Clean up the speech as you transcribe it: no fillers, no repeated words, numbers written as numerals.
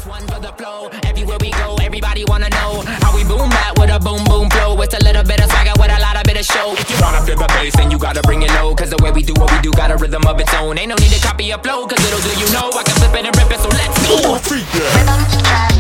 one for the flow. Everywhere we go, everybody wanna know how we boom back with a boom boom flow. It's a little bit of swagger with a lot of bit of show. If you wanna feel the bass, then you gotta bring it low. Cause the way we do what we do got a rhythm of its own. Ain't no need to copy a flow, cause little do you know I can flip it and rip it, so let's go. Rhythm check.